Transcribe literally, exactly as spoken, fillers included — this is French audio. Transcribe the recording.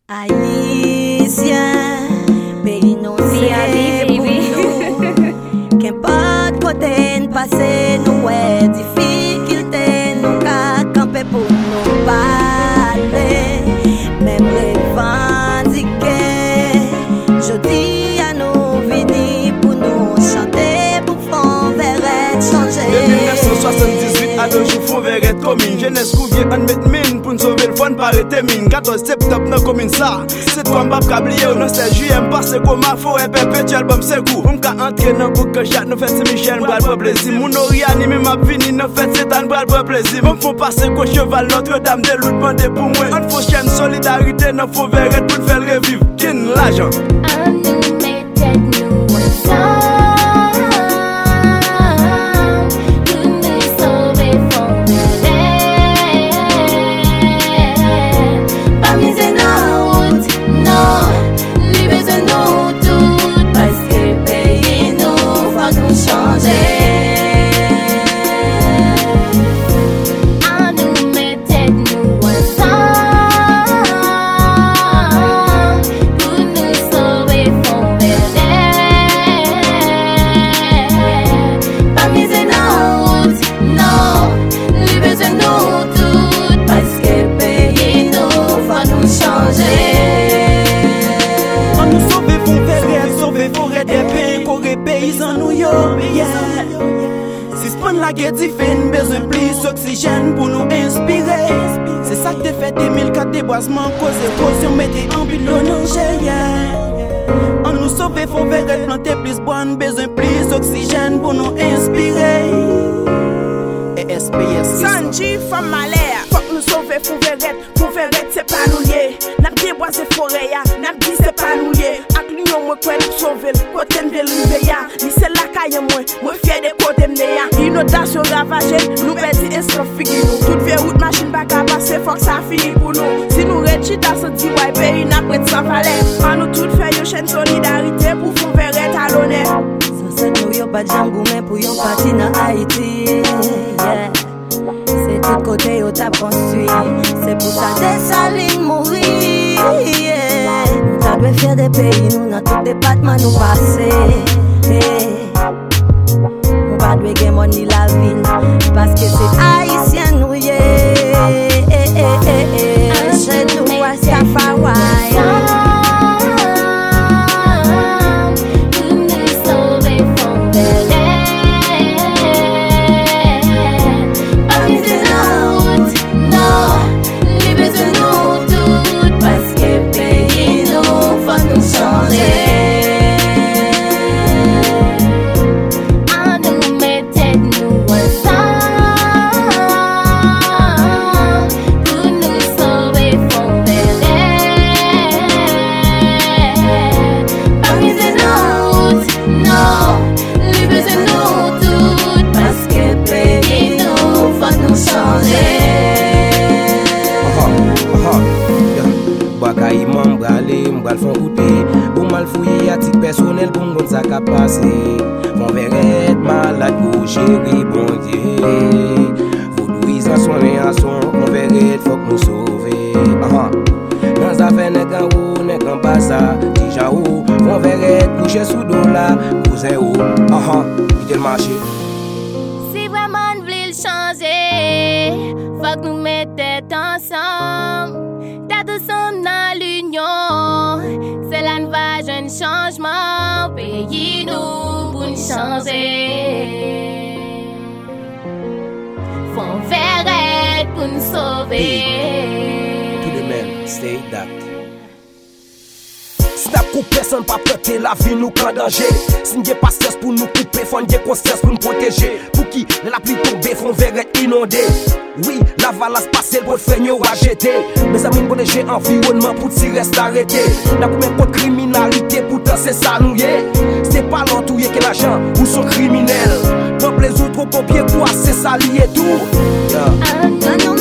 Haïtien, pays non c'est pour nous. Qu'importe côté nous passer, nous ouais difficulté, nous qu'à camper pour nous parler, même revendiquer. Je dis à nous venir pour nous chanter, pour faire verre changer. De mille neuf cent soixante-dix-huit à nos jours, font verre commune. Jeunesse couvrier en mettre mine pour nous sauver le fond par arrêter mine. quatorze septembre dans commune ça. C'est toi m'bap kablié au non c'est juillet m'passe comme ma forêt perpétuelle bam c'est coup. On ka entrer dans bouc chat nous fait Saint-Michel bral pour plaisir. Mon orianime m'a fini nous fait Satan bral pour plaisir. On faut passer qu'au cheval Notre-Dame de l'autre bande pour moi. On faut chaîne solidarité nous faut verre pour faire revivre. Kin l'argent. À nous mettre nous ensemble. La guerre diffine, besoin plus d'oxygène pour nous inspirer. C'est ça que fait deux mille quatre déboisement, cause érosion, mettez en bilan on nous sauve, faut verre planter plus bonne, besoin plus d'oxygène pour nous inspirer. Et S P S Sanji, femme malère, faut que nous sauver, faut verre, faut verre, c'est pas nous lier. N'a pas déboisé forêt, n'a pas dit c'est pas nous lier. Avec l'union, moi, quoi, nous sauver, côté de l'Uvéa, ni c'est la caille, moi, moi, fier de côté de inondation ravagée, nous perdons instant figure. Toute vieille route machine pas qu'à passer, faut que ça finisse pour nous. Si nous réchita ce petit ouais, pays n'a près de sans valet. En nous toutes faire une chaîne solidarité pour faire verre talonner. Sans cette nous y'a pas de jambes mais pour yon parti dans Haïti. Yeah. C'est tout côté y'a t'a construit. C'est pour ça des salines mourir. Yeah. Nous t'a dû faire des pays, nous dans tout département nous passer. Hey. Pas de gagner money la ville parce que c'est haïtien nous yé chez nous à Safawai. Personnel pour nous ça qu'a passé. Mon verre est malade pour chéri bon Dieu. Vous louis en soin à son, mon verre est faut que nous sauver. Dans affaire n'est qu'un ou n'est qu'un basa. Déjà où, mon verre est couché sous dollar. Cousin où, ah il est le marché. Si vraiment nous voulons changer, faut que nous mettions ensemble. T'as tous ensemble dans l'union. C'est là nous va jeune changement, pays nous pour nous changer. Font verre pour nous sauver. To the men, stay that. Stop couper sans pas prêter la vie nous en danger. Si n'y a pas stress pour nous couper, faut n'y a conscience pour nous protéger. Pour qui la pluie tombe, font verre inondé. Oui, la valasse passe pour faire nous rajeter. Mais amis nous protéger environnement pour s'y rester arrêté. N'a combien de criminalité pourtant c'est ça nous yé. C'est pas l'entouiller que l'argent ou son criminel. Dans les autres pompiers quoi c'est ça lié tout. Yeah.